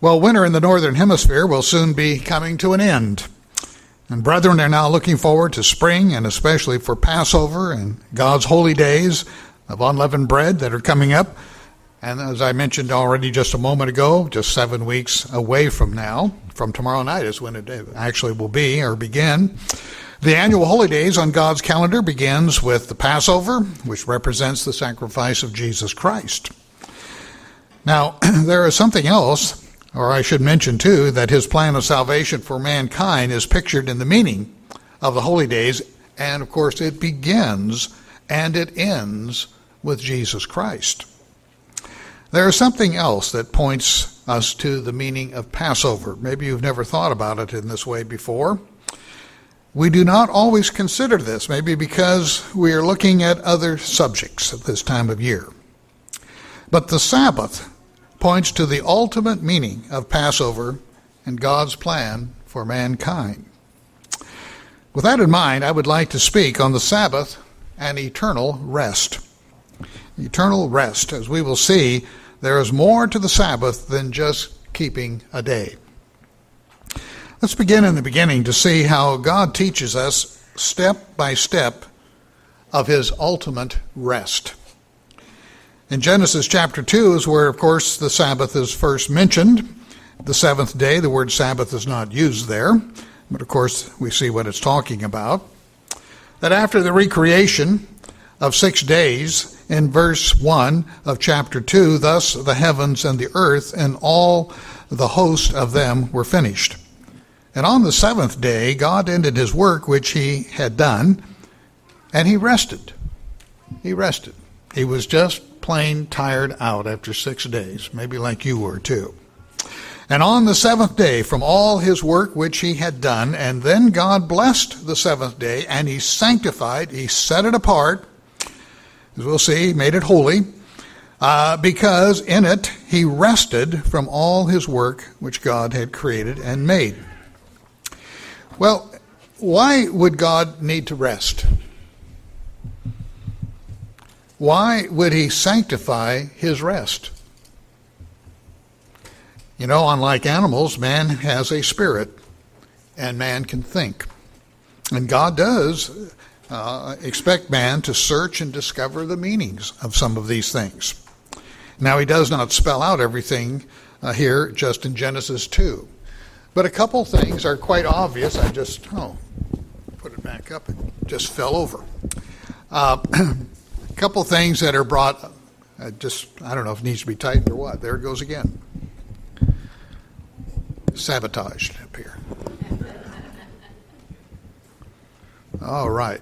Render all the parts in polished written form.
Well, winter in the northern hemisphere will soon be coming to an end. And brethren are now looking forward to spring, and especially for Passover and God's holy days of unleavened bread that are coming up. And as I mentioned already just a moment ago, just 7 weeks away from now, from tomorrow night is when it actually will be or begin. The annual holy days on God's calendar begins with the Passover, which represents the sacrifice of Jesus Christ. Now, there is something else, or I should mention too, that his plan of salvation for mankind is pictured in the meaning of the holy days, and of course it begins and it ends with Jesus Christ. There is something else that points us to the meaning of Passover. Maybe you've never thought about it in this way before. We do not always consider this, maybe because we are looking at other subjects at this time of year. But the Sabbath points to the ultimate meaning of Passover and God's plan for mankind. With that in mind, I would like to speak on the Sabbath and eternal rest. Eternal rest. As we will see, there is more to the Sabbath than just keeping a day. Let's begin in the beginning to see how God teaches us step by step of his ultimate rest. In Genesis chapter 2 is where, of course, the Sabbath is first mentioned. The seventh day, the word Sabbath is not used there, but of course we see what it's talking about. That after the recreation of 6 days, in verse 1 of chapter 2, thus the heavens and the earth and all the host of them were finished. And on the seventh day, God ended his work which he had done, and he rested. He rested. He was just plain tired out after 6 days, maybe like you were too. And on the seventh day, from all his work which he had done, and then God blessed the seventh day, and he sanctified, he set it apart, as we'll see, he made it holy, because in it he rested from all his work which God had created and made. Well, why would God need to rest? Why would he sanctify his rest? You know, unlike animals, man has a spirit, and man can think. And God does expect man to search and discover the meanings of some of these things. Now, he does not spell out everything here just in Genesis 2. But a couple things are quite obvious. I just, put it back up. It just fell over. A couple things that are brought, I don't know if it needs to be tightened or what. There it goes again. Sabotaged up here. All right.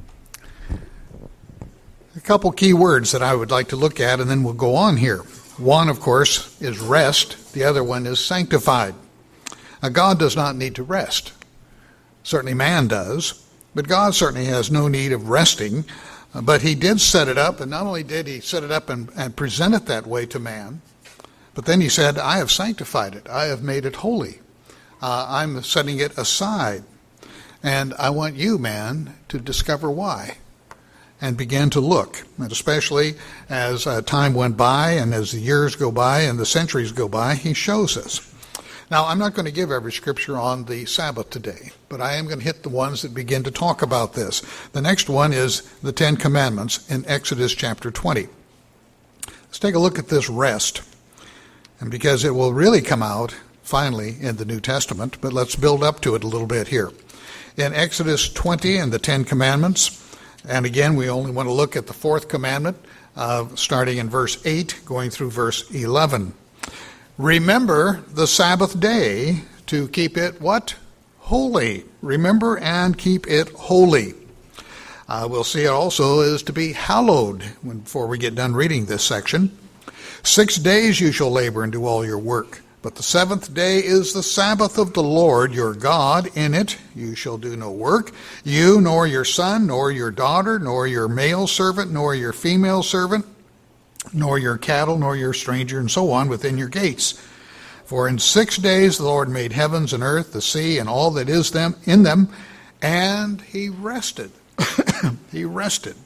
A couple key words that I would like to look at, and then we'll go on here. One, of course, is rest. The other one is sanctified. Now, God does not need to rest. Certainly man does, but God certainly has no need of resting. But he did set it up, and not only did he set it up and present it that way to man, but then he said, I have sanctified it. I have made it holy. I'm setting it aside. And I want you, man, to discover why and begin to look. And especially as time went by and as the years go by and the centuries go by, he shows us. Now, I'm not going to give every scripture on the Sabbath today, but I am going to hit the ones that begin to talk about this. The next one is the Ten Commandments in Exodus chapter 20. Let's take a look at this rest, and because it will really come out finally in the New Testament, but let's build up to it a little bit here. In Exodus 20 and the Ten Commandments, and again, we only want to look at the fourth commandment, starting in verse 8, going through verse 11. Remember the Sabbath day to keep it what? Holy. Remember and keep it holy. We'll see it also is to be hallowed before we get done reading this section. 6 days you shall labor and do all your work. But the seventh day is the Sabbath of the Lord your God. In it you shall do no work, you nor your son, nor your daughter, nor your male servant, nor your female servant, nor your cattle, nor your stranger, and so on within your gates. For in 6 days the Lord made heavens and earth, the sea, and all that is in them, and he rested. He rested.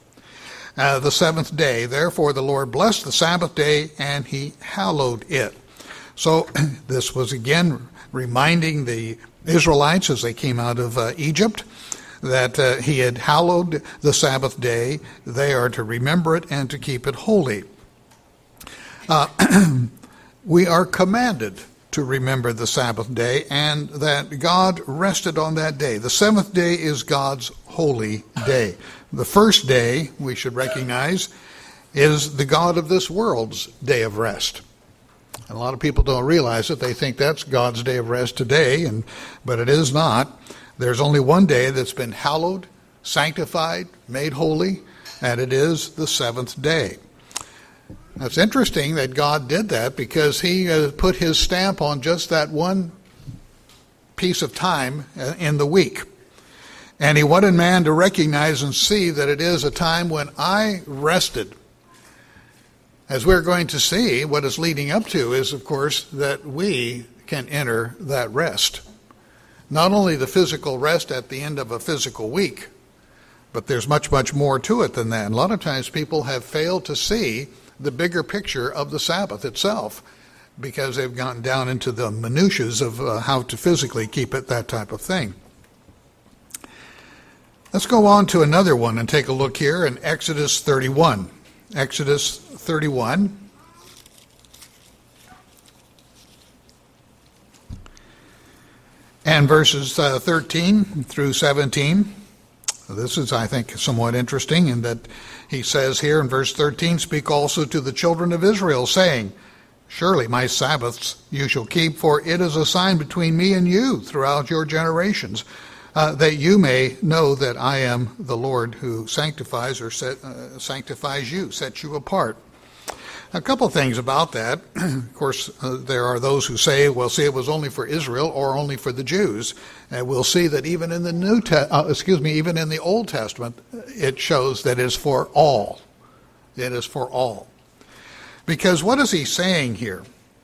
The seventh day. Therefore the Lord blessed the Sabbath day, and he hallowed it. So this was again reminding the Israelites as they came out of Egypt that he had hallowed the Sabbath day. They are to remember it and to keep it holy. We are commanded to remember the Sabbath day and that God rested on that day. The seventh day is God's holy day. The first day, we should recognize, is the God of this world's day of rest. And a lot of people don't realize it. They think that's God's day of rest today, but it is not. There's only one day that's been hallowed, sanctified, made holy, and it is the seventh day. It's interesting that God did that because he put his stamp on just that one piece of time in the week. And he wanted man to recognize and see that it is a time when I rested. As we're going to see, what it's leading up to is, of course, that we can enter that rest. Not only the physical rest at the end of a physical week, but there's much, much more to it than that. And a lot of times people have failed to see the bigger picture of the Sabbath itself because they've gotten down into the minutiae of how to physically keep it, that type of thing. Let's go on to another one and take a look here in Exodus 31. Exodus 31. And verses 13 through 17. This is, I think, somewhat interesting in that he says here in verse 13, "Speak also to the children of Israel, saying, Surely my Sabbaths you shall keep, for it is a sign between me and you throughout your generations, that you may know that I am the Lord who sanctifies sanctifies you, sets you apart." A couple things about that. Of course, there are those who say, well, see, it was only for Israel or only for the Jews. And we'll see that even in the even in the Old Testament, it shows that it is for all. It is for all. Because what is he saying here?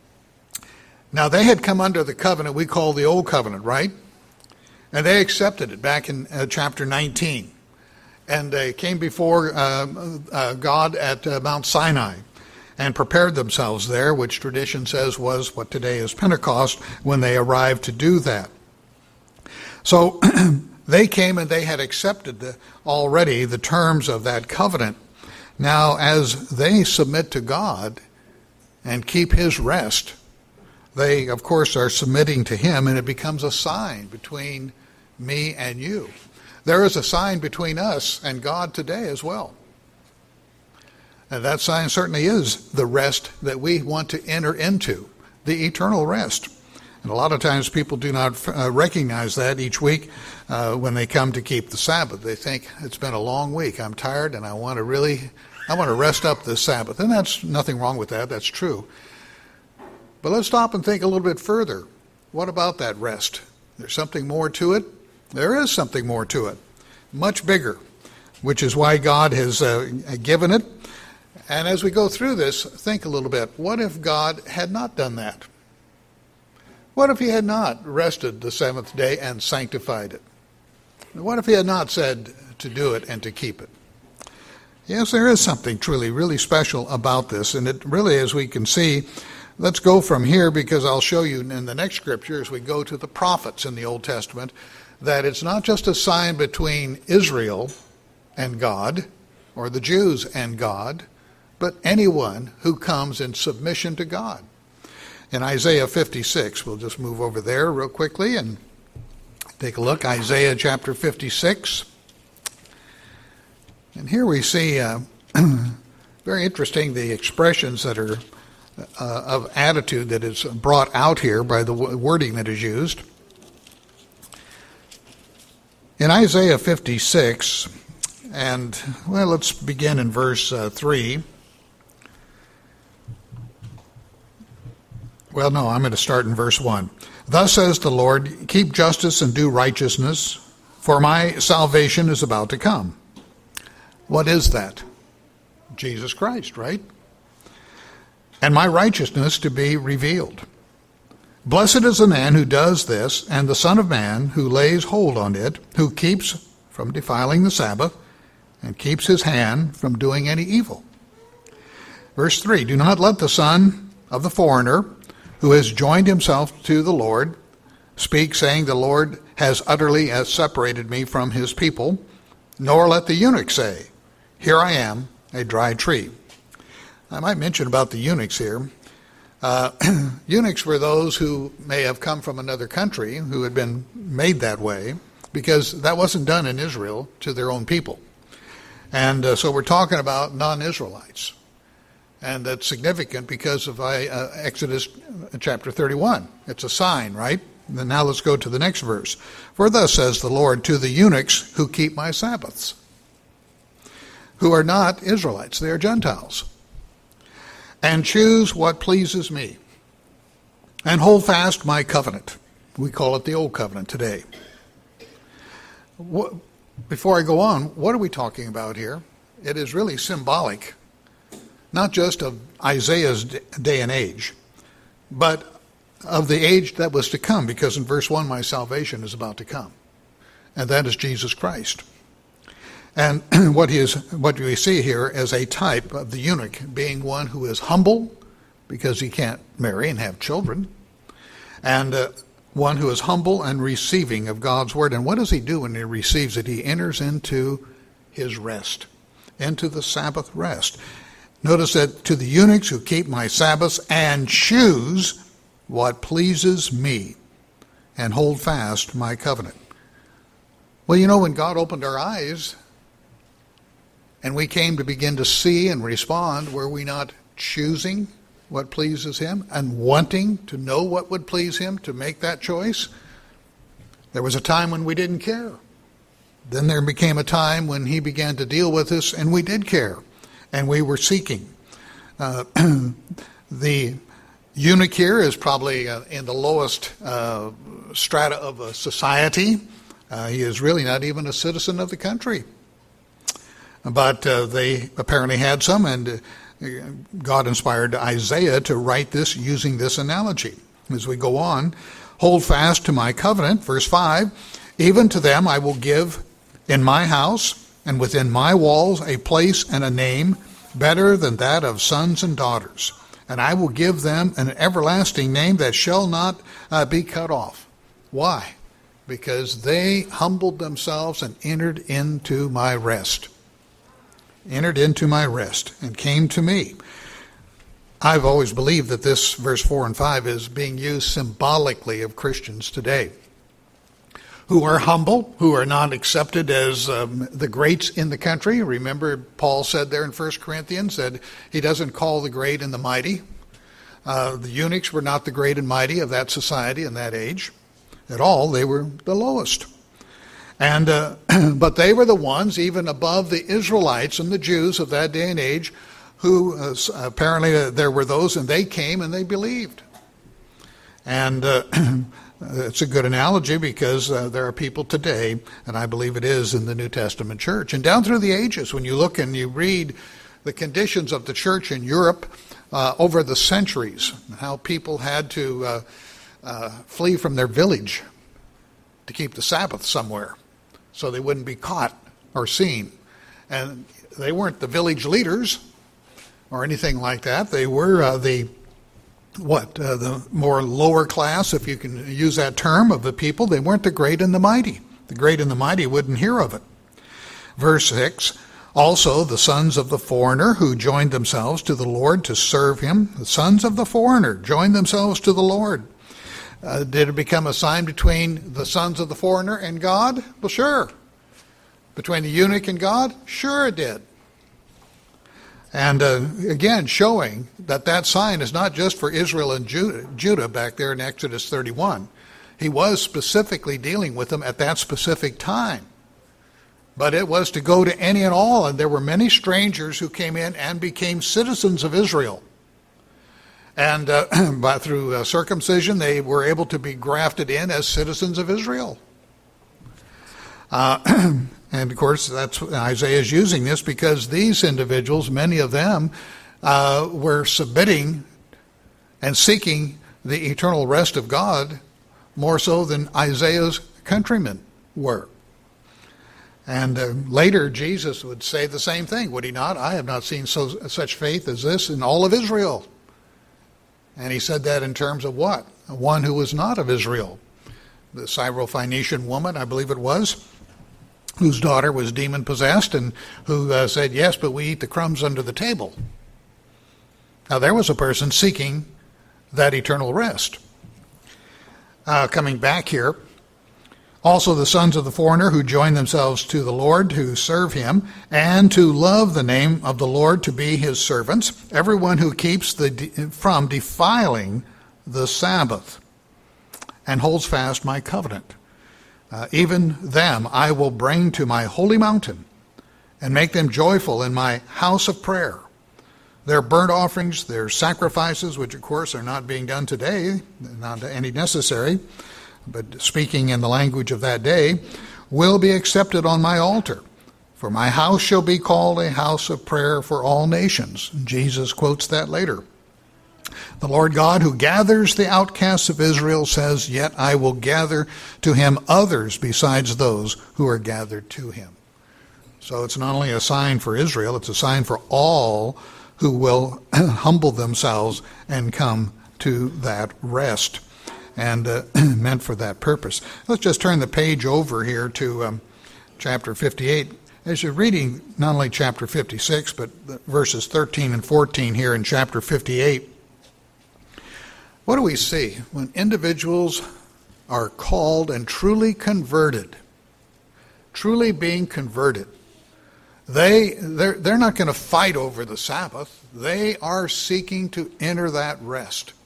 Now, they had come under the covenant we call the Old Covenant, right? And they accepted it back in chapter 19. And they came before God at Mount Sinai and prepared themselves there, which tradition says was what today is Pentecost, when they arrived to do that. So they came and they had accepted already the terms of that covenant. Now, as they submit to God and keep his rest, they, of course, are submitting to him, and it becomes a sign between me and you. There is a sign between us and God today as well. And that sign certainly is the rest that we want to enter into, the eternal rest. And a lot of times people do not recognize that each week when they come to keep the Sabbath. They think, it's been a long week, I'm tired, and I want to rest up this Sabbath. And that's nothing wrong with that, that's true. But let's stop and think a little bit further. What about that rest? There's something more to it? There is something more to it, much bigger, which is why God has given it. And as we go through this, think a little bit. What if God had not done that? What if he had not rested the seventh day and sanctified it? What if he had not said to do it and to keep it? Yes, there is something truly, really special about this. And it really, as we can see, let's go from here because I'll show you in the next scripture as we go to the prophets in the Old Testament that it's not just a sign between Israel and God or the Jews and God, but anyone who comes in submission to God. In Isaiah 56, we'll just move over there real quickly and take a look. Isaiah chapter 56. And here we see very interesting the expressions that are of attitude that is brought out here by the wording that is used. In Isaiah 56, and well, let's begin in verse 3. Well, no, I'm going to start in verse 1. Thus says the Lord, keep justice and do righteousness, for my salvation is about to come. What is that? Jesus Christ, right? And my righteousness to be revealed. Blessed is the man who does this, and the Son of Man who lays hold on it, who keeps from defiling the Sabbath, and keeps his hand from doing any evil. Verse 3, do not let the son of the foreigner who has joined himself to the Lord, speak, saying, the Lord has utterly separated me from his people. Nor let the eunuch say, here I am, a dry tree. I might mention about the eunuchs here. Eunuchs were those who may have come from another country who had been made that way, because that wasn't done in Israel to their own people. And so we're talking about non-Israelites. And that's significant because of Exodus chapter 31. It's a sign, right? And then now let's go to the next verse. For thus says the Lord to the eunuchs who keep my Sabbaths, who are not Israelites, they are Gentiles, and choose what pleases me, and hold fast my covenant. We call it the Old Covenant today. Before I go on, what are we talking about here? It is really symbolic, not just of Isaiah's day and age, but of the age that was to come, because in verse 1, my salvation is about to come, and that is Jesus Christ. And what we see here as a type of the eunuch being one who is humble, because he can't marry and have children, and one who is humble and receiving of God's word. And what does he do when he receives it? He enters into his rest, into the Sabbath rest. Notice that to the eunuchs who keep my Sabbaths and choose what pleases me and hold fast my covenant. Well, you know, when God opened our eyes and we came to begin to see and respond, were we not choosing what pleases him and wanting to know what would please him to make that choice? There was a time when we didn't care. Then there became a time when he began to deal with us and we did care and we were seeking. The eunuch here is probably in the lowest strata of a society. He is really not even a citizen of the country. But they apparently had some, and God inspired Isaiah to write this using this analogy. As we go on, hold fast to my covenant, verse 5, even to them I will give in my house and within my walls a place and a name better than that of sons and daughters. And I will give them an everlasting name that shall not be cut off. Why? Because they humbled themselves and entered into my rest. Entered into my rest and came to me. I've always believed that this verse 4 and 5 is being used symbolically of Christians today, who are humble, who are not accepted as the greats in the country. Remember, Paul said there in 1 Corinthians that he doesn't call the great and the mighty. The eunuchs were not the great and mighty of that society in that age at all. They were the lowest. And but they were the ones, even above the Israelites and the Jews of that day and age, who apparently there were those, and they came and they believed. And it's a good analogy because there are people today, and I believe it is in the New Testament church. And down through the ages, when you look and you read the conditions of the church in Europe over the centuries, how people had to flee from their village to keep the Sabbath somewhere so they wouldn't be caught or seen. And they weren't the village leaders or anything like that. They were the more lower class, if you can use that term, of the people. They weren't the great and the mighty. The great and the mighty wouldn't hear of it. Verse 6, also the sons of the foreigner who joined themselves to the Lord to serve him. The sons of the foreigner joined themselves to the Lord. Did it become a sign between the sons of the foreigner and God? Well, sure. Between the eunuch and God? Sure it did. And again, showing that that sign is not just for Israel and Judah back there in Exodus 31. He was specifically dealing with them at that specific time. But it was to go to any and all, and there were many strangers who came in and became citizens of Israel. And through circumcision, they were able to be grafted in as citizens of Israel. And of course, that's Isaiah is using this because these individuals, many of them, were submitting and seeking the eternal rest of God more so than Isaiah's countrymen were. And later, Jesus would say the same thing, would he not? I have not seen such faith as this in all of Israel. And he said that in terms of what? One who was not of Israel. The Syrophoenician woman, I believe it was, whose daughter was demon-possessed and who said, yes, but we eat the crumbs under the table. Now, there was a person seeking that eternal rest. Coming back here, also the sons of the foreigner who join themselves to the Lord, who serve him, and to love the name of the Lord, to be his servants, everyone who keeps from defiling the Sabbath and holds fast my covenant. Even them I will bring to my holy mountain and make them joyful in my house of prayer. Their burnt offerings, their sacrifices, which of course are not being done today, not any necessary, but speaking in the language of that day, will be accepted on my altar. For my house shall be called a house of prayer for all nations. Jesus quotes that later. The Lord God who gathers the outcasts of Israel says, yet I will gather to him others besides those who are gathered to him. So it's not only a sign for Israel, it's a sign for all who will humble themselves and come to that rest, and meant for that purpose. Let's just turn the page over here to chapter 58. As you're reading not only chapter 56, but verses 13 and 14 here in chapter 58, what do we see? When individuals are called and truly converted, truly being converted, they're not going to fight over the Sabbath. They are seeking to enter that rest.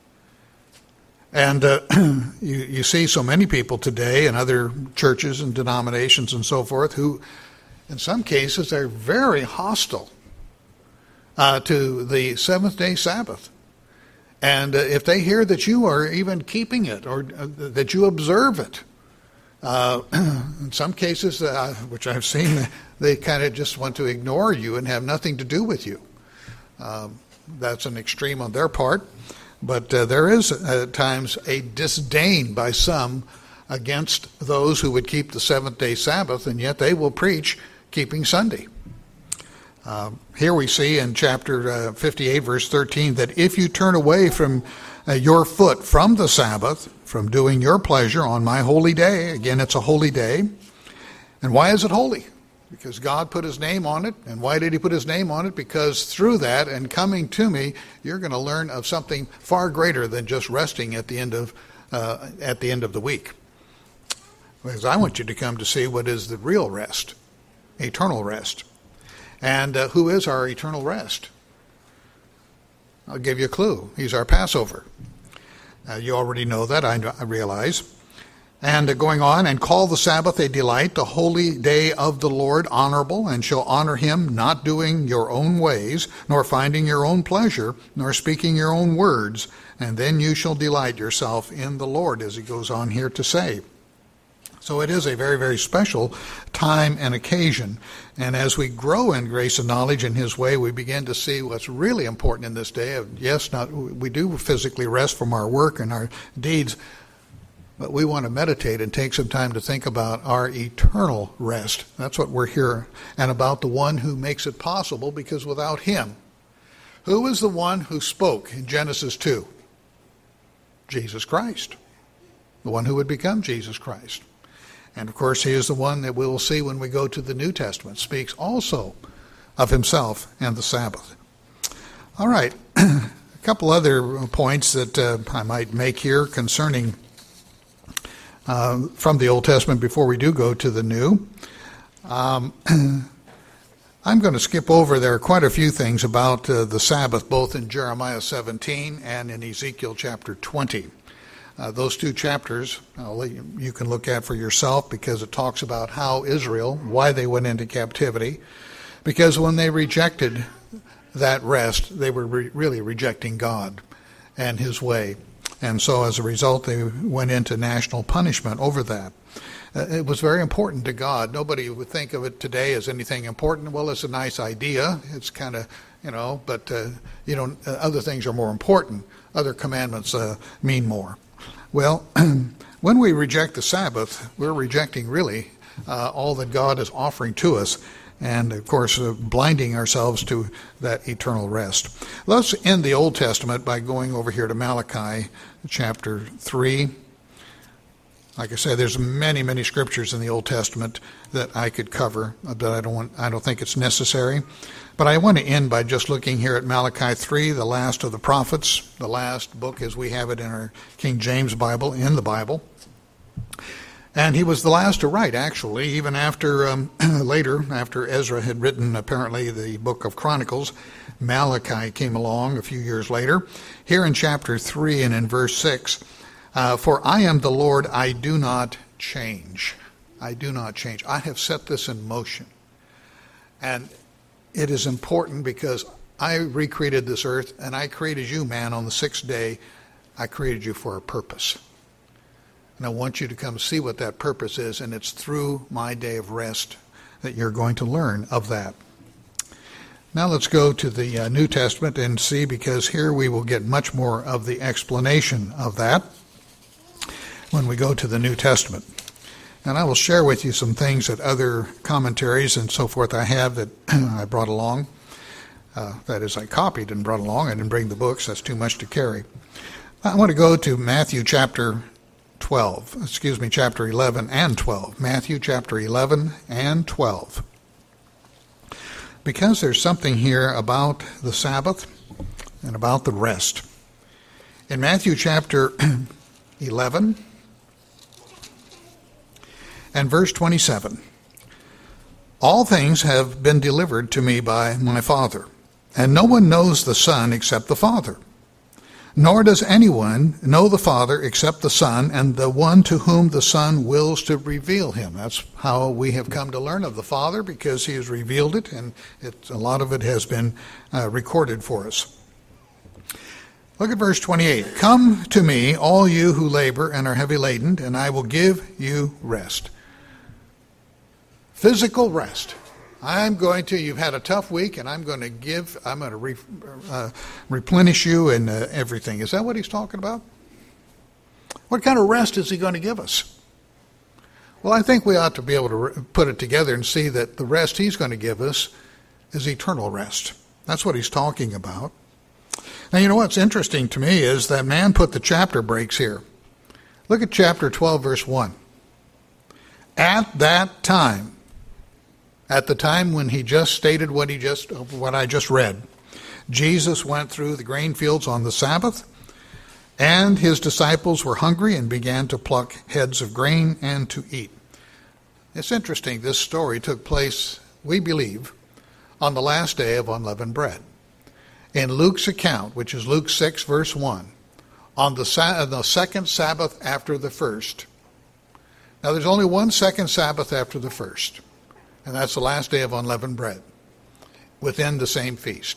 And you see so many people today in other churches and denominations and so forth who, in some cases, are very hostile to the seventh-day Sabbath. And if they hear that you are even keeping it or that you observe it, in some cases, which I've seen, they kind of just want to ignore you and have nothing to do with you. That's an extreme on their part. But there is at times a disdain by some against those who would keep the seventh-day Sabbath, and yet they will preach keeping Sunday. Here we see in chapter 58, verse 13, that if you turn away from your foot from the Sabbath, from doing your pleasure on my holy day, again, it's a holy day. And why is it holy? Because God put his name on it. And why did he put his name on it? Because through that and coming to me, you're going to learn of something far greater than just resting at the end of the week. Because I want you to come to see what is the real rest, eternal rest. And who is our eternal rest? I'll give you a clue. He's our Passover. You already know that, I realize. And going on, and call the Sabbath a delight, the holy day of the Lord honorable, and shall honor him, not doing your own ways, nor finding your own pleasure, nor speaking your own words, and then you shall delight yourself in the Lord, as he goes on here to say. So it is a very, very special time and occasion. And as we grow in grace and knowledge in his way, we begin to see what's really important in this day. Yes, we do physically rest from our work and our deeds, but we want to meditate and take some time to think about our eternal rest. That's what we're here, and about the one who makes it possible, because without him, who is the one who spoke in Genesis 2? Jesus Christ, the one who would become Jesus Christ. And of course, he is the one that we will see when we go to the New Testament, speaks also of himself and the Sabbath. All right, a couple other points that I might make here concerning from the Old Testament before we do go to the New. I'm going to skip over there quite a few things about the Sabbath, both in Jeremiah 17 and in Ezekiel chapter 20. Those two chapters you can look at for yourself, because it talks about how Israel, why they went into captivity, because when they rejected that rest, they were really rejecting God and his way. And so as a result, they went into national punishment over that. It was very important to God. Nobody would think of it today as anything important. Well, it's a nice idea. It's kind of, but other things are more important. Other commandments mean more. Well, when we reject the Sabbath, we're rejecting really all that God is offering to us. and, of course, blinding ourselves to that eternal rest. Let's end the Old Testament by going over here to Malachi chapter 3. Like I said, there's many, many scriptures in the Old Testament that I could cover, but I don't think it's necessary. But I want to end by just looking here at Malachi 3, the last of the prophets, the last book as we have it in our King James Bible, in the Bible. And he was the last to write, actually, even after later, after Ezra had written apparently the book of Chronicles. Malachi came along a few years later. Here in chapter 3 and in verse 6, for I am the Lord, I do not change. I do not change. I have set this in motion. And it is important because I recreated this earth, and I created you, man, on the sixth day. I created you for a purpose. And I want you to come see what that purpose is, and it's through my day of rest that you're going to learn of that. Now let's go to the New Testament and see, because here we will get much more of the explanation of that when we go to the New Testament. And I will share with you some things that other commentaries and so forth I have that I brought along. That is, I copied and brought along. I didn't bring the books. That's too much to carry. I want to go to Matthew chapter 11 and 12. Matthew chapter 11 and 12. Because there's something here about the Sabbath and about the rest. In Matthew chapter 11 and verse 27, all things have been delivered to me by my Father, and no one knows the Son except the Father. Nor does anyone know the Father except the Son, and the one to whom the Son wills to reveal him. That's how we have come to learn of the Father, because he has revealed it, and a lot of it has been recorded for us. Look at verse 28. Come to me, all you who labor and are heavy laden, and I will give you rest. Physical rest. You've had a tough week, and I'm going to replenish you and everything. Is that what he's talking about? What kind of rest is he going to give us? Well, I think we ought to be able to put it together and see that the rest he's going to give us is eternal rest. That's what he's talking about. Now, you know what's interesting to me is that man put the chapter breaks here. Look at chapter 12, verse 1. At that time, at the time when he just stated what I just read, Jesus went through the grain fields on the Sabbath, and his disciples were hungry and began to pluck heads of grain and to eat. It's interesting, this story took place, we believe, on the last day of unleavened bread. In Luke's account, which is Luke 6, verse 1, on the second Sabbath after the first. Now, there's only one second Sabbath after the first, and that's the last day of unleavened bread, within the same feast.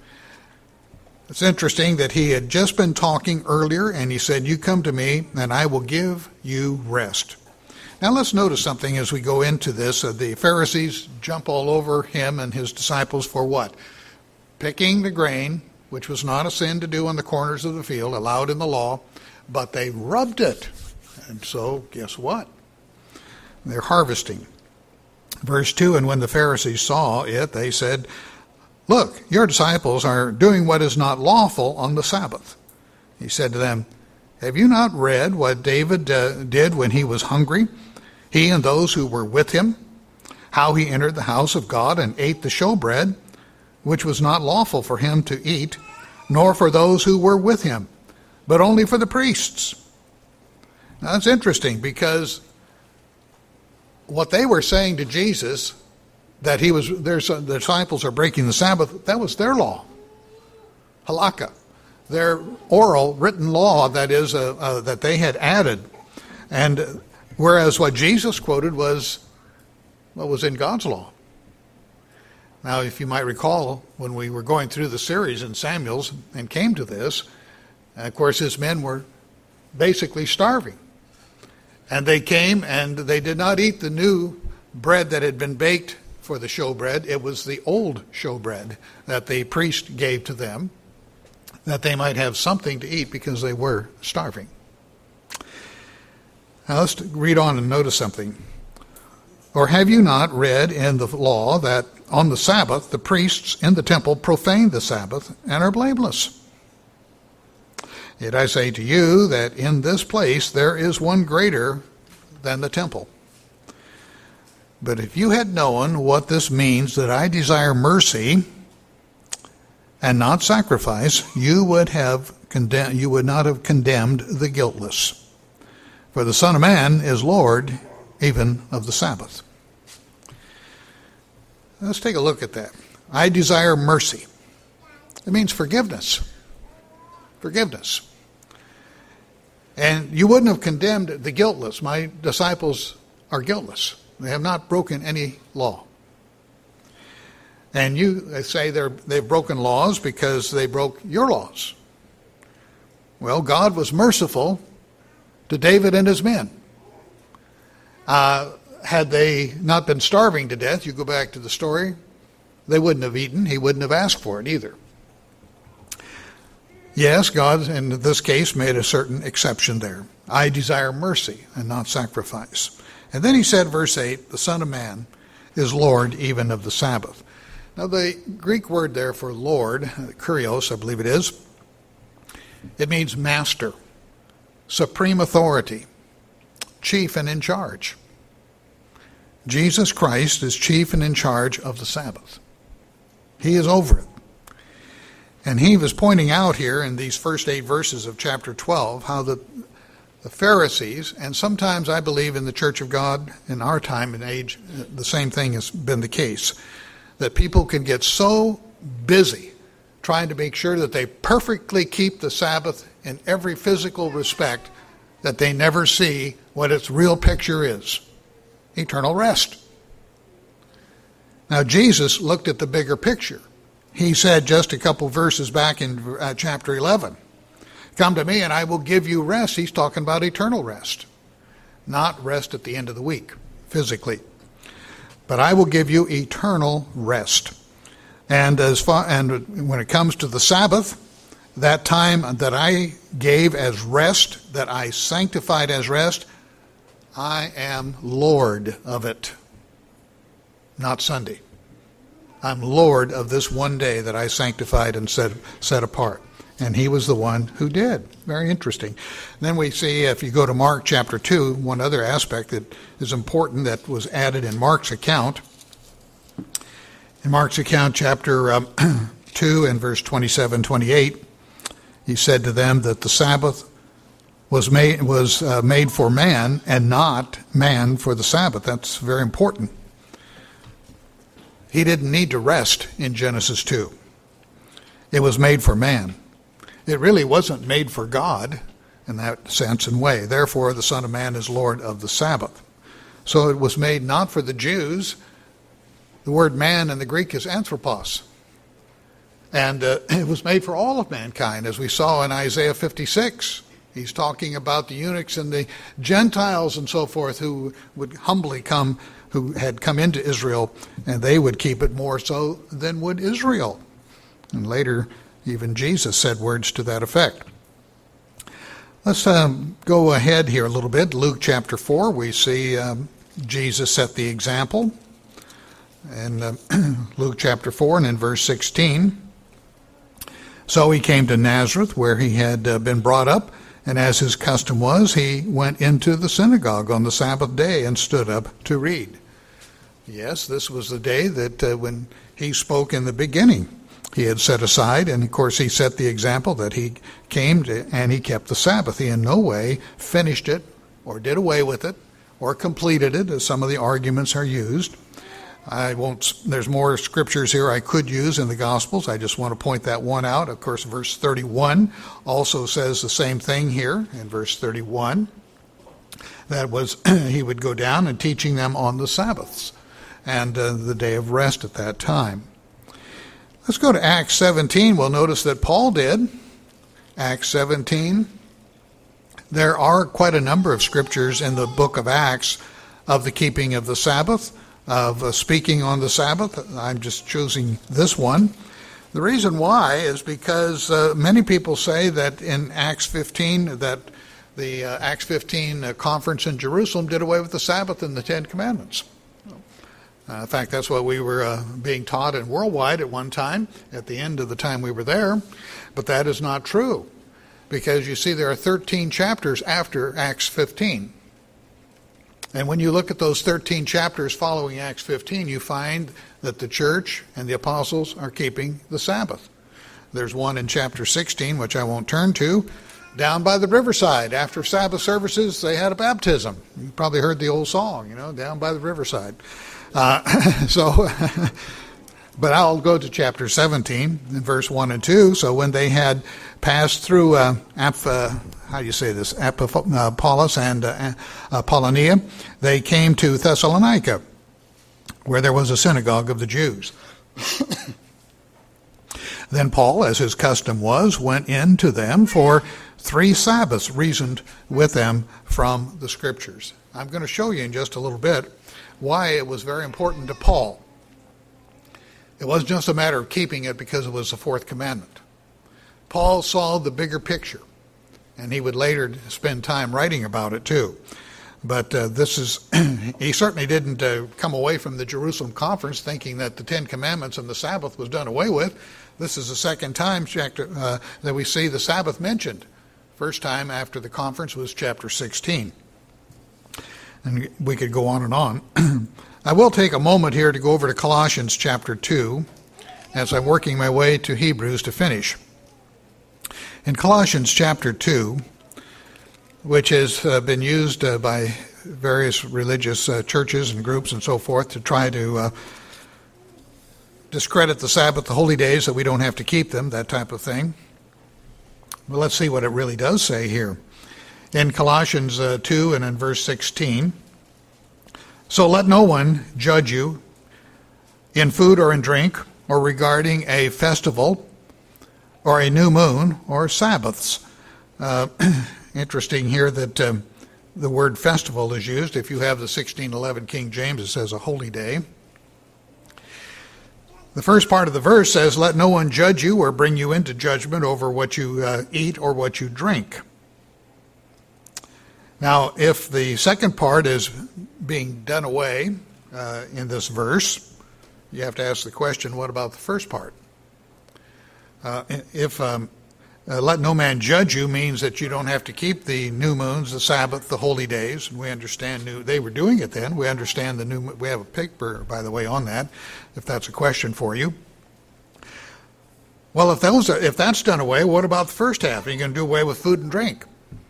It's interesting that he had just been talking earlier, and he said, you come to me, and I will give you rest. Now let's notice something as we go into this. The Pharisees jump all over him and his disciples for what? Picking the grain, which was not a sin to do on the corners of the field, allowed in the law, but they rubbed it. And so, guess what? They're harvesting. Verse 2, and when the Pharisees saw it, they said, look, your disciples are doing what is not lawful on the Sabbath. He said to them, have you not read what David did when he was hungry, he and those who were with him, how he entered the house of God and ate the showbread, which was not lawful for him to eat, nor for those who were with him, but only for the priests? Now that's interesting, because what they were saying to Jesus, that their disciples are breaking the Sabbath, that was their law. Halakha. Their oral, written law, that is, that they had added. And whereas what Jesus quoted was what was in God's law. Now, if you might recall, when we were going through the series in Samuel's and came to this, of course, his men were basically starving. And they came and they did not eat the new bread that had been baked for the showbread. It was the old showbread that the priest gave to them, that they might have something to eat because they were starving. Now let's read on and notice something. Or have you not read in the law that on the Sabbath the priests in the temple profane the Sabbath and are blameless? Yet I say to you that in this place there is one greater than the temple. But if you had known what this means, that I desire mercy and not sacrifice, you would not have condemned the guiltless. For the Son of Man is Lord even of the Sabbath. Let's take a look at that. I desire mercy. It means forgiveness. Forgiveness. And you wouldn't have condemned the guiltless. My disciples are guiltless. They have not broken any law. And you say they've broken laws because they broke your laws. Well, God was merciful to David and his men. Had they not been starving to death, you go back to the story, they wouldn't have eaten. He wouldn't have asked for it either. Yes, God, in this case, made a certain exception there. I desire mercy and not sacrifice. And then he said, verse 8, the Son of Man is Lord even of the Sabbath. Now, the Greek word there for Lord, kurios, I believe it is, it means master, supreme authority, chief and in charge. Jesus Christ is chief and in charge of the Sabbath. He is over it. And he was pointing out here in these first 8 verses of chapter 12 how the Pharisees, and sometimes I believe in the Church of God in our time and age, the same thing has been the case, that people can get so busy trying to make sure that they perfectly keep the Sabbath in every physical respect that they never see what its real picture is. Eternal rest. Now, Jesus looked at the bigger picture. He said just a couple verses back in chapter 11, come to me and I will give you rest. He's talking about eternal rest, not rest at the end of the week, physically. But I will give you eternal rest. And when it comes to the Sabbath, that time that I gave as rest, that I sanctified as rest, I am Lord of it, not Sunday. I'm Lord of this one day that I sanctified and set apart. And he was the one who did. Very interesting. Then we see, if you go to Mark chapter 2, one other aspect that is important that was added in Mark's account. In Mark's account, chapter 2 and verse 27-28, he said to them that the Sabbath was made for man and not man for the Sabbath. That's very important. He didn't need to rest in Genesis 2. It was made for man. It really wasn't made for God in that sense and way. Therefore, the Son of Man is Lord of the Sabbath. So it was made not for the Jews. The word man in the Greek is anthropos. And it was made for all of mankind, as we saw in Isaiah 56. He's talking about the eunuchs and the Gentiles and so forth who would humbly come, who had come into Israel, and they would keep it more so than would Israel. And later, even Jesus said words to that effect. Let's go ahead here a little bit. Luke chapter 4, we see Jesus set the example. In Luke chapter 4 and in verse 16, so he came to Nazareth where he had been brought up, and as his custom was, he went into the synagogue on the Sabbath day and stood up to read. Yes, this was the day that when he spoke in the beginning, he had set aside, and of course he set the example that he came to, and he kept the Sabbath. He in no way finished it or did away with it or completed it, as some of the arguments are used. There's more scriptures here I could use in the Gospels. I just want to point that one out. Of course, verse 31 also says the same thing here in verse 31. That was, he would go down and teaching them on the Sabbaths and the day of rest at that time. Let's go to Acts 17. We'll notice that Paul did. Acts 17. There are quite a number of scriptures in the book of Acts of the keeping of the Sabbath, of speaking on the Sabbath. I'm just choosing this one. The reason why is because many people say that in Acts 15, that the Acts 15 conference in Jerusalem did away with the Sabbath and the Ten Commandments. In fact, that's what we were being taught in Worldwide at one time, at the end of the time we were there. But that is not true, because you see there are 13 chapters after Acts 15. And when you look at those 13 chapters following Acts 15, you find that the church and the apostles are keeping the Sabbath. There's one in chapter 16, which I won't turn to, down by the riverside. After Sabbath services, they had a baptism. You probably heard the old song, down by the riverside. But I'll go to chapter 17, in verse 1 and 2. So when they had passed through Apollos and Apollonia, they came to Thessalonica, where there was a synagogue of the Jews. Then Paul, as his custom was, went in to them for 3 Sabbaths, reasoned with them from the Scriptures. I'm going to show you in just a little bit why it was very important to Paul. It wasn't just a matter of keeping it because it was the 4th commandment. Paul saw the bigger picture, and he would later spend time writing about it too. But he certainly didn't come away from the Jerusalem conference thinking that the 10 Commandments and the Sabbath was done away with. This is the second time that we see the Sabbath mentioned. First time after the conference was chapter 16. And we could go on and on. I will take a moment here to go over to Colossians chapter 2 as I'm working my way to Hebrews to finish. In Colossians chapter 2, which has been used by various religious churches and groups and so forth to try to discredit the Sabbath, the holy days, that we don't have to keep them, that type of thing. Well, let's see what it really does say here. In Colossians 2 and in verse 16, so let no one judge you in food or in drink, or regarding a festival, or a new moon, or Sabbaths. Interesting here that the word festival is used. If you have the 1611 King James, it says a holy day. The first part of the verse says, let no one judge you or bring you into judgment over what you eat or what you drink. Now, if the second part is being done away in this verse, you have to ask the question, what about the first part? If let no man judge you means that you don't have to keep the new moons, the Sabbath, the holy days. And we understand they were doing it then. We understand we have a paper, by the way, on that, if that's a question for you. Well, if that's done away, what about the first half? Are you going to do away with food and drink?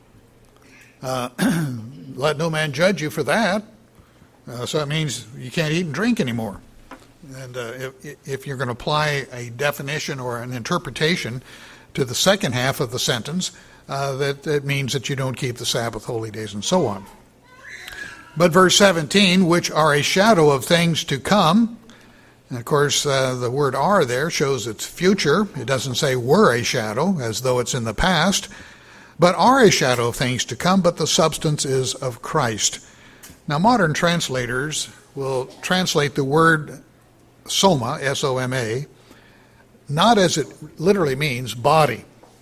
Let no man judge you for that. So that means you can't eat and drink anymore. And if you're going to apply a definition or an interpretation to the second half of the sentence, that means that you don't keep the Sabbath, holy days, and so on. But verse 17, which are a shadow of things to come, and of course the word are there shows it's future. It doesn't say were a shadow, as though it's in the past, but are a shadow of things to come, but the substance is of Christ. Now modern translators will translate the word soma, S-O-M-A, not as it literally means body.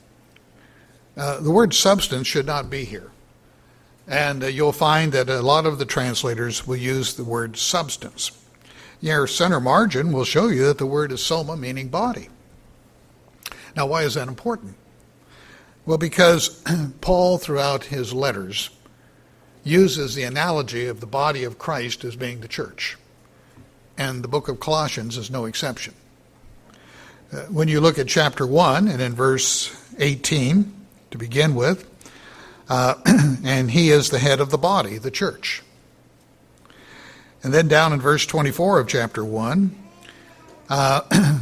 The word substance should not be here. And you'll find that a lot of the translators will use the word substance. Your center margin will show you that the word is soma, meaning body. Now, why is that important? Well, because Paul, throughout his letters, uses the analogy of the body of Christ as being the church. And the book of Colossians is no exception. When you look at chapter 1 and in verse 18 to begin with, and he is the head of the body, the church. And then down in verse 24 of chapter 1, I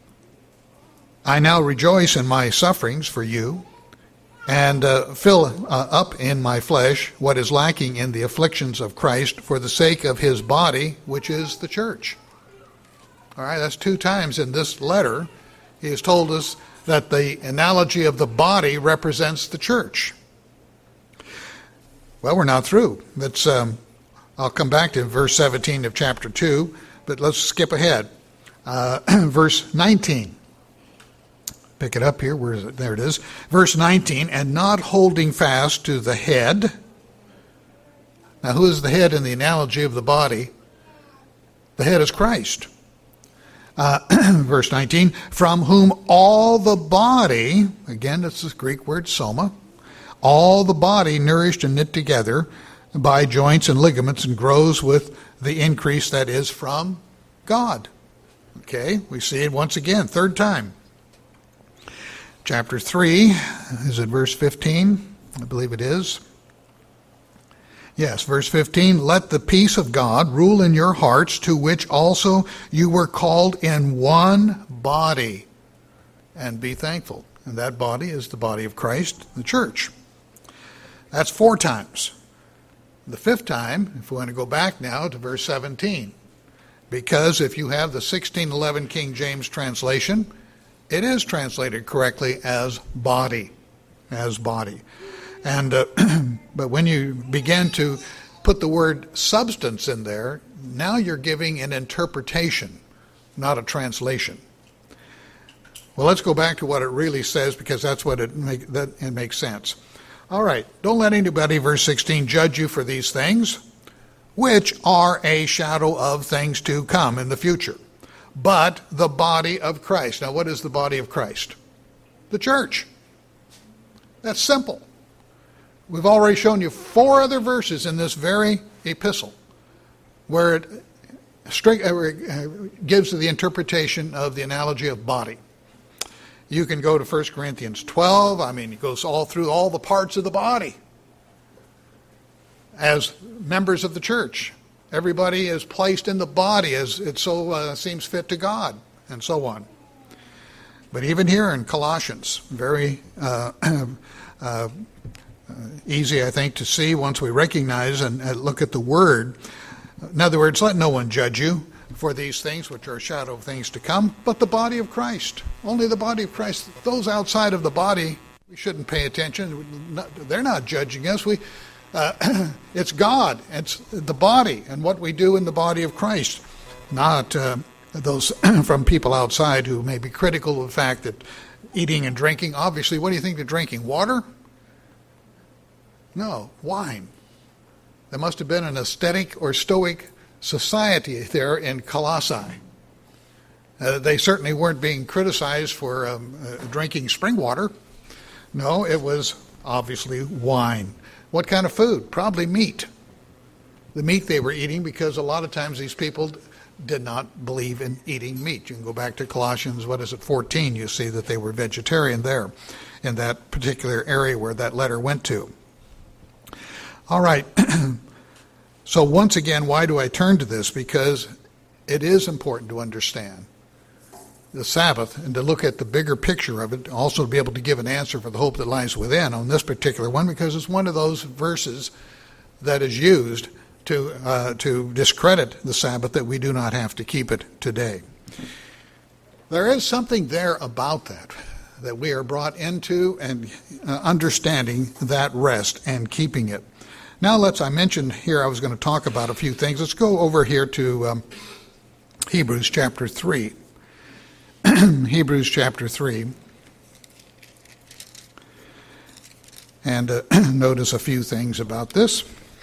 now rejoice in my sufferings for you, and fill up in my flesh what is lacking in the afflictions of Christ for the sake of his body, which is the church. All right, that's 2 times in this letter. He has told us that the analogy of the body represents the church. Well, we're not through. I'll come back to verse 17 of chapter 2, but let's skip ahead. Verse 19. Pick it up here. Where is it? There it is. Verse 19, and not holding fast to the head. Now, who is the head in the analogy of the body? The head is Christ. Verse 19, from whom all the body, again it's the Greek word soma, all the body nourished and knit together by joints and ligaments and grows with the increase that is from God. Okay, we see it once again, third time. Chapter 3, is it verse 15? I believe it is. Yes, verse 15, let the peace of God rule in your hearts, to which also you were called in one body, and be thankful. And that body is the body of Christ, the church. That's 4 times. The 5th time, if we want to go back now to verse 17, because if you have the 1611 King James translation, it is translated correctly as body, And but when you begin to put the word substance in there, now you're giving an interpretation, not a translation. Well, let's go back to what it really says, because that's what it makes sense. All right, don't let anybody, verse 16, judge you for these things, which are a shadow of things to come in the future. But the body of Christ. Now, what is the body of Christ? The church. That's simple. We've already shown you 4 other verses in this very epistle where it gives the interpretation of the analogy of body. You can go to 1 Corinthians 12. It goes all through all the parts of the body. As members of the church, everybody is placed in the body as it so seems fit to God, and so on. But even here in Colossians, very easy, I think, to see once we recognize and look at the word. In other words, let no one judge you for these things which are a shadow of things to come, but the body of Christ. Only the body of Christ. Those outside of the body, we shouldn't pay attention. They're not judging us. It's God. It's the body and what we do in the body of Christ, not those from people outside who may be critical of the fact that eating and drinking, obviously, what do you think they're drinking? Water? No, wine. There must have been an ascetic or stoic society there in Colossae. They certainly weren't being criticized for drinking spring water. No, it was obviously wine. What kind of food? Probably meat. The meat they were eating, because a lot of times these people did not believe in eating meat. You can go back to Colossians, 14, you see that they were vegetarian there in that particular area where that letter went to. All right. So once again, why do I turn to this? Because it is important to understand the Sabbath and to look at the bigger picture of it, also to be able to give an answer for the hope that lies within on this particular one, because it's one of those verses that is used to discredit the Sabbath, that we do not have to keep it today. There is something there about that we are brought into, and understanding that rest and keeping it. Now I mentioned here I was going to talk about a few things. Let's go over here to Hebrews chapter 3. Hebrews chapter 3. And notice a few things about this.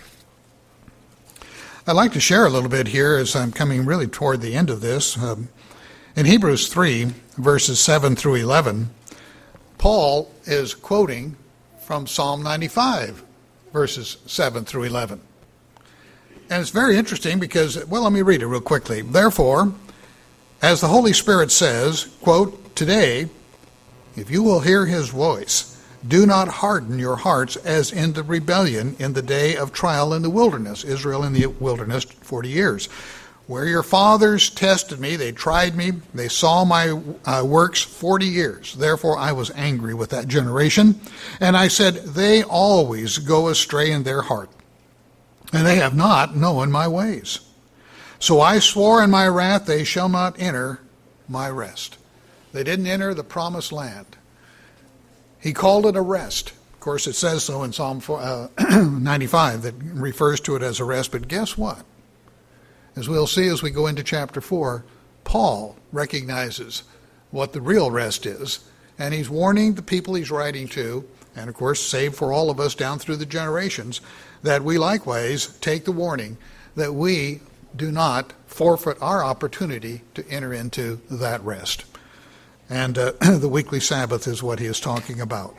I'd like to share a little bit here as I'm coming really toward the end of this. In Hebrews 3, verses 7 through 11, Paul is quoting from Psalm 95. Verses 7 through 11. And it's very interesting because, well, let me read it real quickly. Therefore, as the Holy Spirit says, quote, today, if you will hear his voice, do not harden your hearts as in the rebellion in the day of trial in the wilderness, Israel in the wilderness 40 years, where your fathers tested me, they tried me, they saw my works 40 years. Therefore I was angry with that generation, and I said, they always go astray in their heart, and they have not known my ways. So I swore in my wrath, they shall not enter my rest. They didn't enter the promised land. He called it a rest. Of course, it says so in Psalm 95 that refers to it as a rest, but guess what? As we'll see as we go into chapter 4, Paul recognizes what the real rest is, and he's warning the people he's writing to, and of course saved for all of us down through the generations, that we likewise take the warning that we do not forfeit our opportunity to enter into that rest. And the weekly Sabbath is what he is talking about.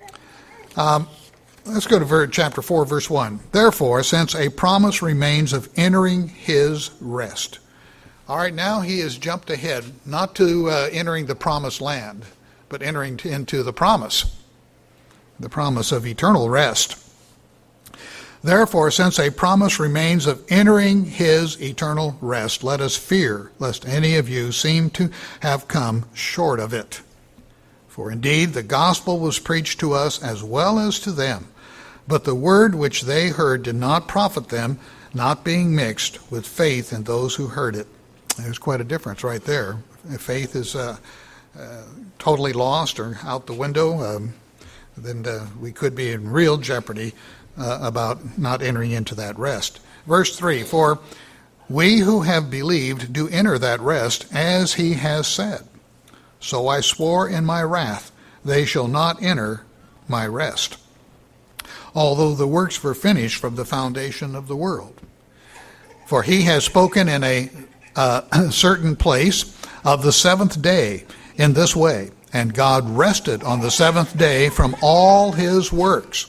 Let's go to chapter 4, verse 1. Therefore, since a promise remains of entering his rest. All right, now he has jumped ahead, not to entering the promised land, but entering into the promise of eternal rest. Therefore, since a promise remains of entering his eternal rest, let us fear lest any of you seem to have come short of it. For indeed the gospel was preached to us as well as to them, but the word which they heard did not profit them, not being mixed with faith in those who heard it. There's quite a difference right there. If faith is totally lost or out the window, then we could be in real jeopardy about not entering into that rest. Verse 3, for we who have believed do enter that rest, as he has said. So I swore in my wrath, they shall not enter my rest, although the works were finished from the foundation of the world. For he has spoken in a certain place of the seventh day in this way, and God rested on the seventh day from all his works.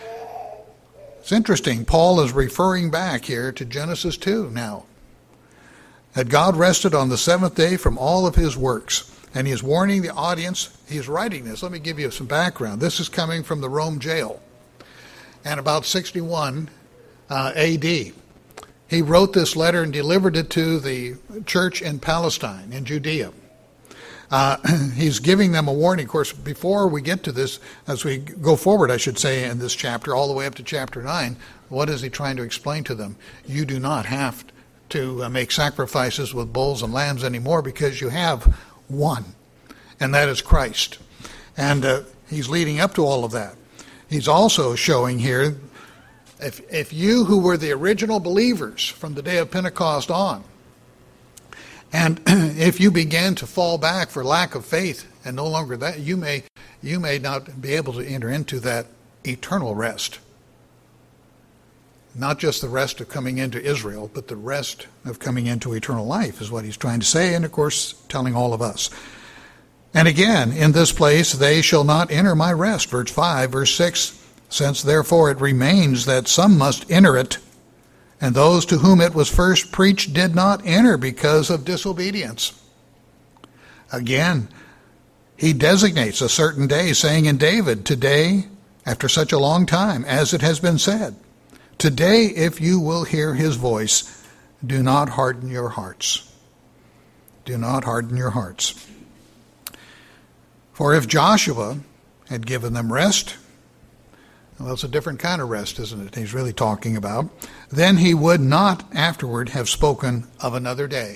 It's interesting, Paul is referring back here to Genesis 2 now. That God rested on the seventh day from all of his works. And he is warning the audience. He is writing this. Let me give you some background. This is coming from the Rome jail. And about 61 A.D., he wrote this letter and delivered it to the church in Palestine, in Judea. He's giving them a warning. Of course, before we get to this, as we go forward, I should say, in this chapter, all the way up to chapter 9, what is he trying to explain to them? You do not have to make sacrifices with bulls and lambs anymore, because you have one, and that is Christ. And he's leading up to all of that. He's also showing here, if you who were the original believers from the day of Pentecost on, and if you began to fall back for lack of faith and no longer that, you may not be able to enter into that eternal rest. Not just the rest of coming into Israel, but the rest of coming into eternal life is what he's trying to say, and of course telling all of us. And again, in this place, they shall not enter my rest. Verse 5, verse 6, since therefore it remains that some must enter it, and those to whom it was first preached did not enter because of disobedience. Again, he designates a certain day, saying in David, today, after such a long time, as it has been said, today, if you will hear his voice, do not harden your hearts. Do not harden your hearts. For if Joshua had given them rest, well, it's a different kind of rest, isn't it? He's really talking about. Then he would not afterward have spoken of another day.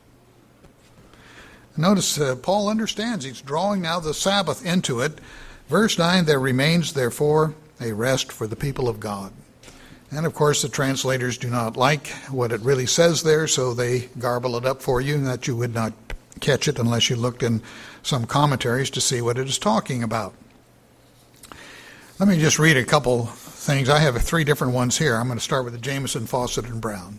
Notice Paul understands. He's drawing now the Sabbath into it. Verse 9, there remains therefore a rest for the people of God. And of course the translators do not like what it really says there, so they garble it up for you, and that you would not catch it unless you looked in some commentaries to see what it is talking about. Let me just read a couple things. I have 3 different ones here. I'm going to start with the Jameson, Fawcett, and Brown.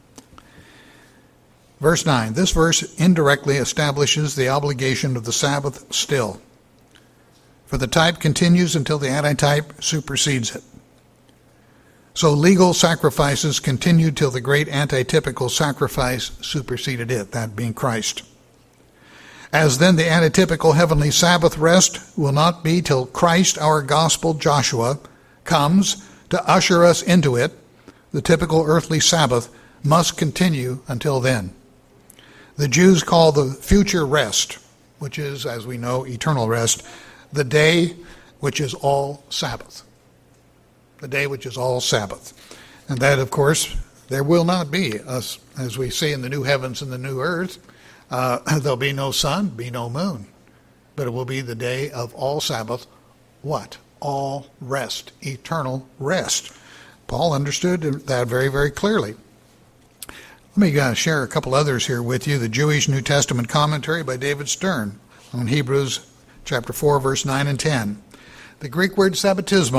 Verse 9. This verse indirectly establishes the obligation of the Sabbath still. For the type continues until the antitype supersedes it. So legal sacrifices continued till the great antitypical sacrifice superseded it, that being Christ. As then the antitypical heavenly Sabbath rest will not be till Christ, our gospel Joshua, comes to usher us into it, the typical earthly Sabbath must continue until then. The Jews call the future rest, which is, as we know, eternal rest, the day which is all Sabbath. The day which is all Sabbath. And that, of course, there will not be, as we see in the new heavens and the new earth. There'll be no sun, be no moon. But it will be the day of all Sabbath. What? All rest. Eternal rest. Paul understood that very, very clearly. Let me share a couple others here with you. The Jewish New Testament commentary by David Stern on Hebrews chapter 4, verse 9 and 10. The Greek word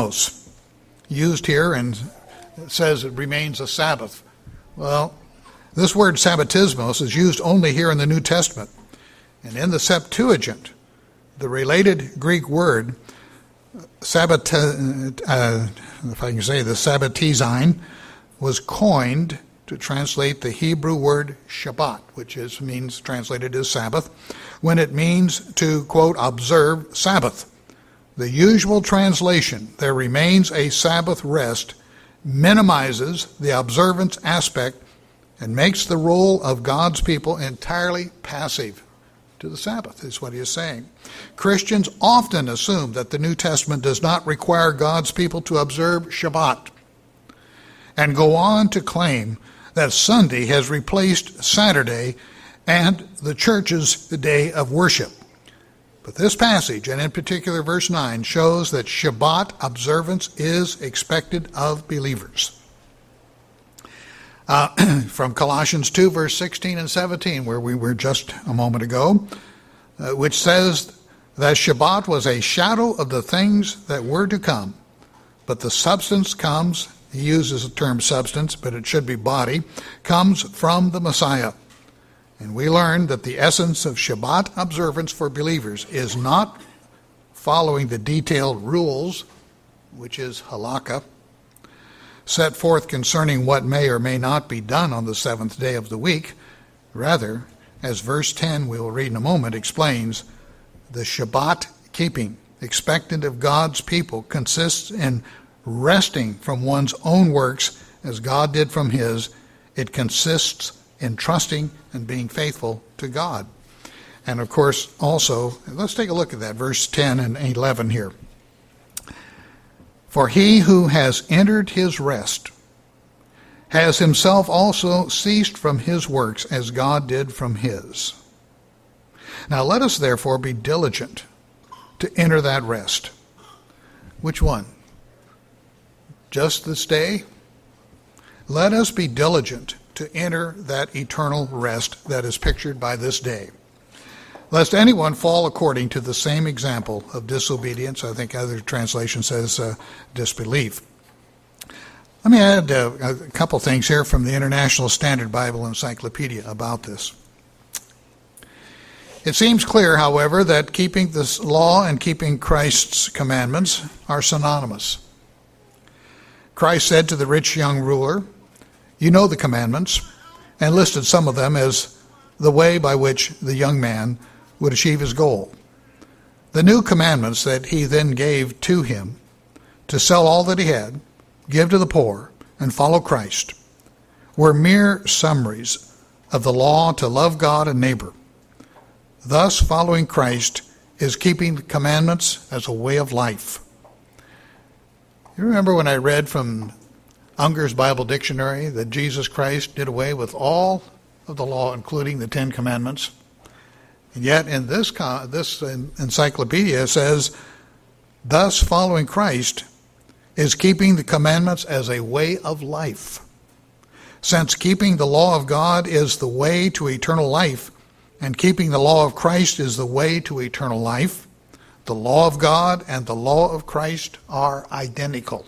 sabbatismos, used here, and it says it remains a Sabbath. Well, This word sabbatismos is used only here in the New Testament. And in the Septuagint, the related Greek word, sabbatizine, was coined to translate the Hebrew word Shabbat, which means translated as Sabbath, when it means to, quote, observe Sabbath. The usual translation, there remains a Sabbath rest, minimizes the observance aspect and makes the role of God's people entirely passive to the Sabbath, is what he is saying. Christians often assume that the New Testament does not require God's people to observe Shabbat, and go on to claim that Sunday has replaced Saturday and the church's day of worship. But this passage, and in particular verse 9, shows that Shabbat observance is expected of believers. From Colossians 2, verse 16 and 17, where we were just a moment ago, which says that Shabbat was a shadow of the things that were to come, but the substance comes, he uses the term substance, but it should be body, comes from the Messiah. And we learned that the essence of Shabbat observance for believers is not following the detailed rules, which is halakha, set forth concerning what may or may not be done on the seventh day of the week. Rather, as verse 10 we will read in a moment explains, the Shabbat keeping expected of God's people consists in resting from one's own works as God did from his. It consists in trusting and being faithful to God. And of course, also, let's take a look at that, verse 10 and 11 here. For he who has entered his rest has himself also ceased from his works as God did from his. Now let us therefore be diligent to enter that rest. Which one? Just this day? Let us be diligent to enter that eternal rest that is pictured by this day, lest anyone fall according to the same example of disobedience. I think other translation says disbelief. Let me add a couple things here from the International Standard Bible Encyclopedia about this. It seems clear, however, that keeping this law and keeping Christ's commandments are synonymous. Christ said to the rich young ruler, "You know the commandments," and listed some of them as the way by which the young man would achieve his goal. The new commandments that he then gave to him, to sell all that he had, give to the poor, and follow Christ, were mere summaries of the law to love God and neighbor. Thus, following Christ is keeping the commandments as a way of life. You remember when I read from Unger's Bible Dictionary that Jesus Christ did away with all of the law, including the Ten Commandments? And yet in this encyclopedia says, thus following Christ is keeping the commandments as a way of life. Since keeping the law of God is the way to eternal life, and keeping the law of Christ is the way to eternal life, the law of God and the law of Christ are identical.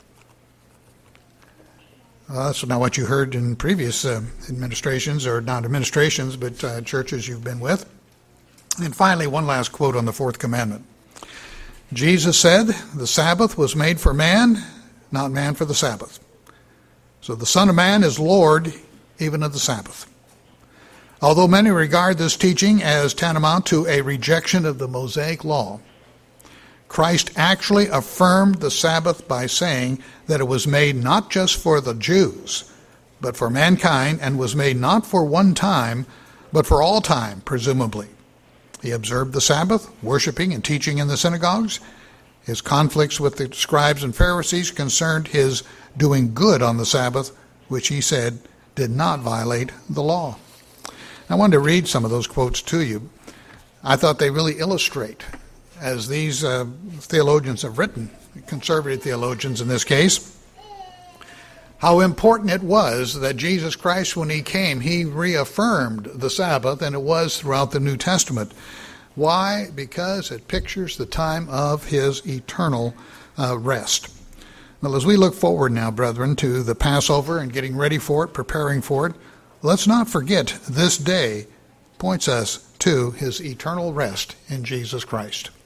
That's not what you heard in previous administrations, or not administrations, but churches you've been with. And finally, one last quote on the fourth commandment. Jesus said, "The Sabbath was made for man, not man for the Sabbath." So the Son of Man is Lord even of the Sabbath. Although many regard this teaching as tantamount to a rejection of the Mosaic law, Christ actually affirmed the Sabbath by saying that it was made not just for the Jews, but for mankind, and was made not for one time, but for all time, presumably. He observed the Sabbath, worshiping and teaching in the synagogues. His conflicts with the scribes and Pharisees concerned his doing good on the Sabbath, which he said did not violate the law. I wanted to read some of those quotes to you. I thought they really illustrate, as these theologians have written, conservative theologians in this case, how important it was that Jesus Christ, when he came, he reaffirmed the Sabbath, and it was throughout the New Testament. Why? Because it pictures the time of his eternal rest. Well, as we look forward now, brethren, to the Passover and getting ready for it, preparing for it, let's not forget this day points us to his eternal rest in Jesus Christ.